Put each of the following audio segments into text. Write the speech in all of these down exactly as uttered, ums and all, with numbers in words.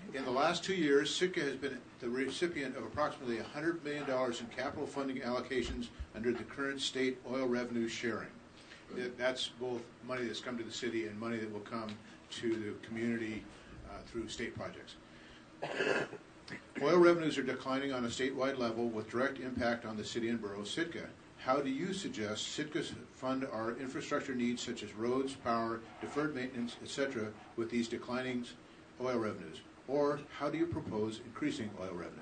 In the last two years, Sitka has been the recipient of approximately one hundred million dollars in capital funding allocations under the current state oil revenue sharing. That's both money that's come to the city and money that will come to the community uh, through state projects. Oil revenues are declining on a statewide level with direct impact on the city and borough of Sitka. How do you suggest Sitka fund our infrastructure needs such as roads, power, deferred maintenance, et cetera with these declining oil revenues? Or how do you propose increasing oil revenues?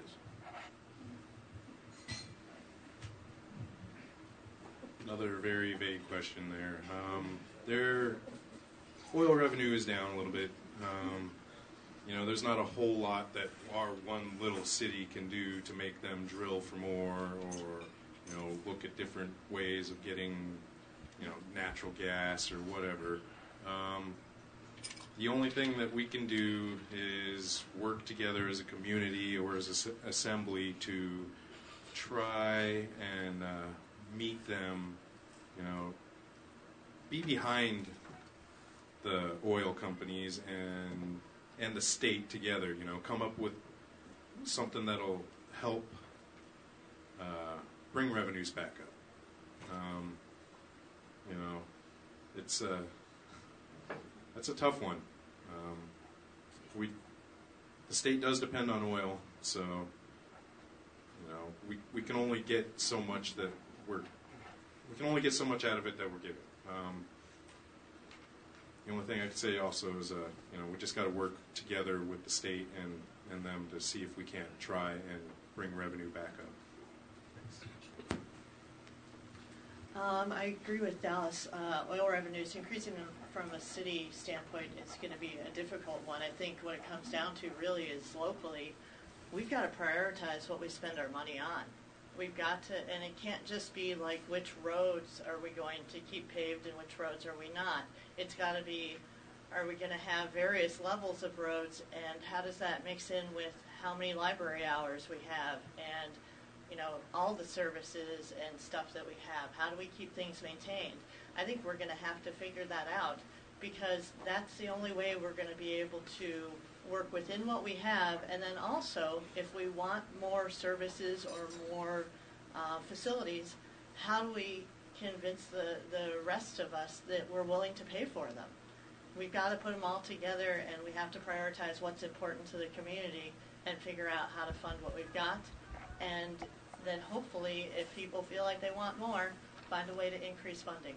Another very vague question there. Um, their oil revenue is down a little bit. Um, you know, there's not a whole lot that our one little city can do to make them drill for more, or you know, look at different ways of getting, you know, natural gas or whatever. Um, the only thing that we can do is work together as a community or as an assembly to try and uh, meet them, you know, be behind the oil companies and and the state together, you know, come up with something that'll help uh, bring revenues back up. Um, you know, it's a that's a tough one. Um, we the state does depend on oil, so you know we we can only get so much that we're we can only get so much out of it that we're giving. Um, the only thing I could say also is, uh, you know, we just got to work together with the state and, and them to see if we can't try and bring revenue back up. Um, I agree with Dallas. Uh, oil revenues, increasing them from a city standpoint is going to be a difficult one. I think what it comes down to really is locally, we've got to prioritize what we spend our money on. We've got to, and it can't just be like which roads are we going to keep paved and which roads are we not. It's got to be, are we going to have various levels of roads, and how does that mix in with how many library hours we have, and you know, all the services and stuff that we have. How do we keep things maintained? I think we're going to have to figure that out, because that's the only way we're going to be able to work within what we have, and then also, if we want more services or more uh, facilities, how do we convince the, the rest of us that we're willing to pay for them? We've got to put them all together, and we have to prioritize what's important to the community and figure out how to fund what we've got, and then hopefully, if people feel like they want more, find a way to increase funding.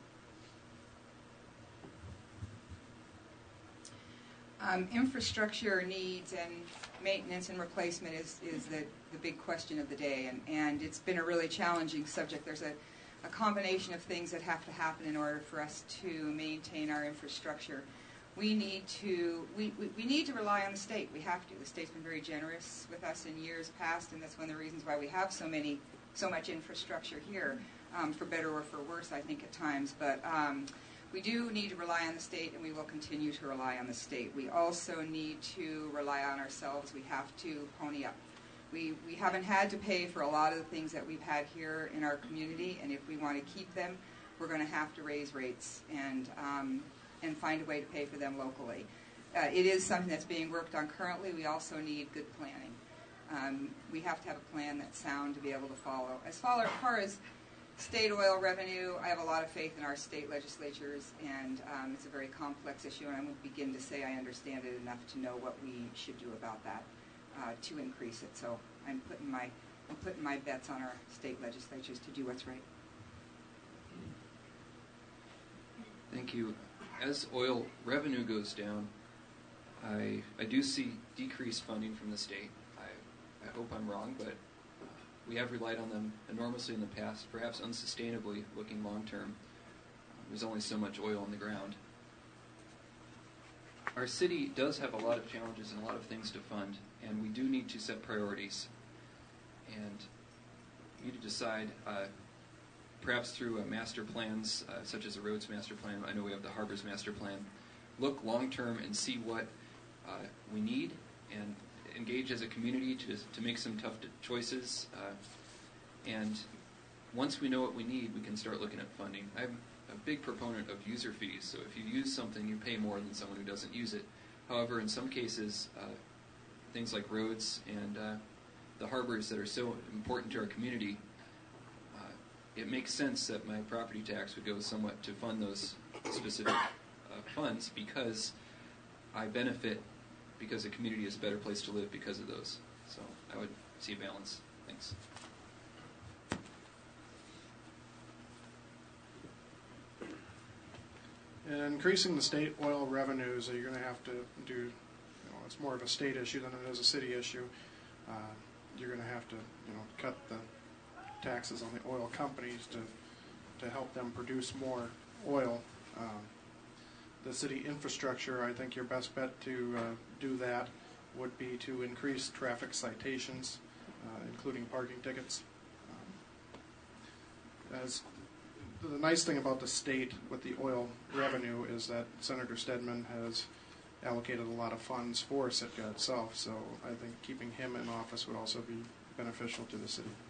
Um, infrastructure needs and maintenance and replacement is, is the, the big question of the day, and, and it's been a really challenging subject. There's a, a combination of things that have to happen in order for us to maintain our infrastructure. We need to we, we, we need to rely on the state. We have to. The state's been very generous with us in years past, and that's one of the reasons why we have so many so much infrastructure here, um, for better or for worse, I think, at times. But um, we do need to rely on the state, and we will continue to rely on the state. We also need to rely on ourselves. We have to pony up. We, we haven't had to pay for a lot of the things that we've had here in our community, and if we want to keep them, we're going to have to raise rates and, um, and find a way to pay for them locally. Uh, it is something that's being worked on currently. We also need good planning. Um, we have to have a plan that's sound to be able to follow. As far as state oil revenue, I have a lot of faith in our state legislatures, and um, it's a very complex issue, and I won't begin to say I understand it enough to know what we should do about that uh, to increase it. So I'm putting my I'm putting my bets on our state legislatures to do what's right. Thank you. As oil revenue goes down, I I do see decreased funding from the state. I I hope I'm wrong, but we have relied on them enormously in the past, perhaps unsustainably looking long term. There's only so much oil on the ground. Our city does have a lot of challenges and a lot of things to fund, and we do need to set priorities. And we need to decide, uh, perhaps through uh, master plans, uh, such as the roads master plan. I know we have the harbors master plan. Look long term and see what uh, we need, and engage as a community to to make some tough choices. Uh, and once we know what we need, we can start looking at funding. I'm a big proponent of user fees. So if you use something, you pay more than someone who doesn't use it. However, in some cases, uh, things like roads and uh, the harbors that are so important to our community, uh, it makes sense that my property tax would go somewhat to fund those specific uh, funds, because I benefit because the community is a better place to live because of those. So I would see a balance. Thanks. And increasing the state oil revenues, you're going to have to do, you know, it's more of a state issue than it is a city issue. Uh, you're going to have to, you know, cut the taxes on the oil companies to to help them produce more oil. Um, the city infrastructure, I think your best bet to uh, do that would be to increase traffic citations, uh, including parking tickets. Um, as the nice thing about the state with the oil revenue is that Senator Stedman has allocated a lot of funds for Sitka itself, so I think keeping him in office would also be beneficial to the city.